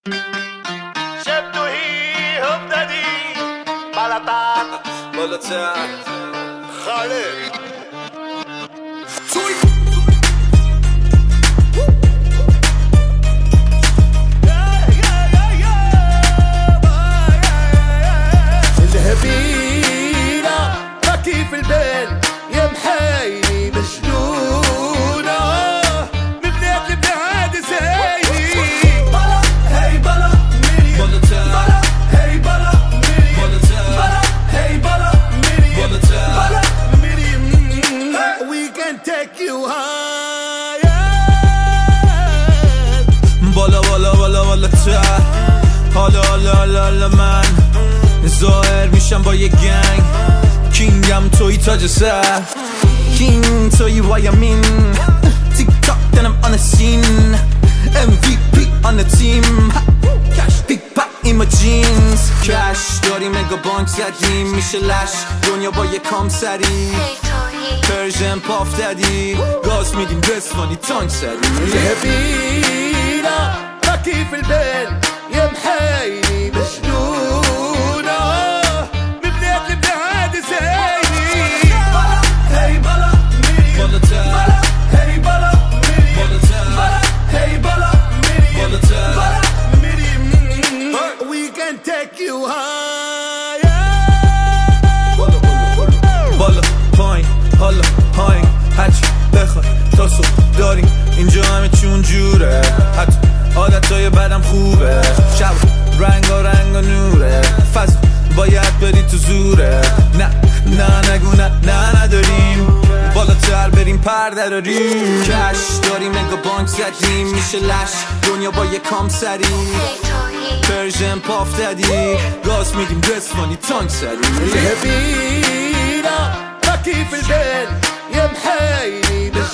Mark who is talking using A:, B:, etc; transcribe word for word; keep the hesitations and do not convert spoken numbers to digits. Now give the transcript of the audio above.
A: شبتو هي هم دادي بالاتان
B: بالاتان
A: خالد
C: الهبيلة بكي في البال يا محايلي مجنونة من بلاد لبلاد زايدي بلا هي بلا ميري بلا هي بلا ميري بلا هي بلا ميري بلا ميري we can take you higher
B: بالا بالا بالا بالا تا حالا حالا حالا حالا من ظاهر میشم با یه گنگ کینگم توی تاج سر کینگ توی وایمین تیک تاک then I'm on the scene ام وی پی on the team cash big pack in my jeans cash داریم مگا بانک زدیم میشه لش دنیا با یه کام سری پرژن پاف دادی گاز میدیم رسوانی تانک سری
C: الهبيلة بكي في البال يا محايلي مجنونة من بلاد لبلاد زايدي بلا هي بلا ميري بلا هي بلا ميري بلا هي بلا ميري بلا ميري we can take you higher
B: بالا پایین حالا پایین هرچی بخوای تا صبح داریم اینجا همه چون جوره حتی عادتهای بدم خوبه شب رنگا رنگا نوره فضل باید بری تو زوره نه نه نگو نه نه نداریم بالاتر بریم پر دراریم کش داریم مگا بانک زدیم میشه لش دنیا با یه کام سری پرژن پاف دادی گاز میدیم رسوانی تانک سری
C: الهبيلة بكي في البال يا محايلي